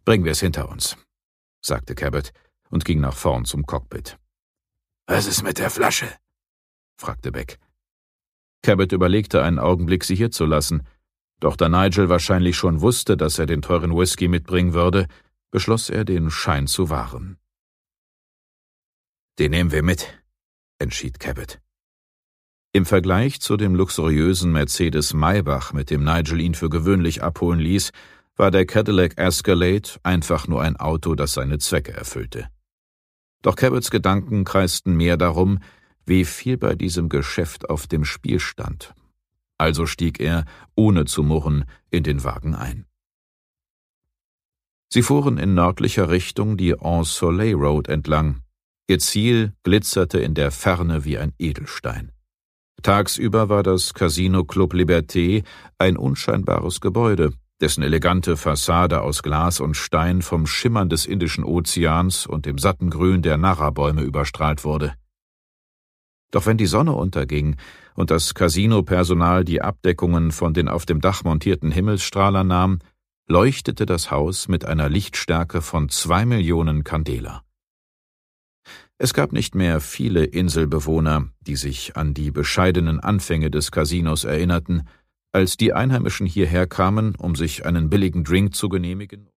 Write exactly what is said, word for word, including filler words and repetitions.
»Bringen wir es hinter uns«, sagte Cabot und ging nach vorn zum Cockpit. »Was ist mit der Flasche?« fragte Beck. Cabot überlegte einen Augenblick, sie hier zu lassen, doch da Nigel wahrscheinlich schon wusste, dass er den teuren Whisky mitbringen würde, beschloss er, den Schein zu wahren. »Den nehmen wir mit«, entschied Cabot. Im Vergleich zu dem luxuriösen Mercedes Maybach, mit dem Nigel ihn für gewöhnlich abholen ließ, war der Cadillac Escalade einfach nur ein Auto, das seine Zwecke erfüllte. Doch Cabots Gedanken kreisten mehr darum, wie viel bei diesem Geschäft auf dem Spiel stand. Also stieg er, ohne zu murren, in den Wagen ein. Sie fuhren in nördlicher Richtung die Ensoleil Road entlang. Ihr Ziel glitzerte in der Ferne wie ein Edelstein. Tagsüber war das Casino Club Liberté ein unscheinbares Gebäude, dessen elegante Fassade aus Glas und Stein vom Schimmern des Indischen Ozeans und dem satten Grün der Narra-Bäume überstrahlt wurde. Doch wenn die Sonne unterging und das Casinopersonal die Abdeckungen von den auf dem Dach montierten Himmelsstrahlern nahm, leuchtete das Haus mit einer Lichtstärke von zwei Millionen Candela. Es gab nicht mehr viele Inselbewohner, die sich an die bescheidenen Anfänge des Casinos erinnerten, als die Einheimischen hierher kamen, um sich einen billigen Drink zu genehmigen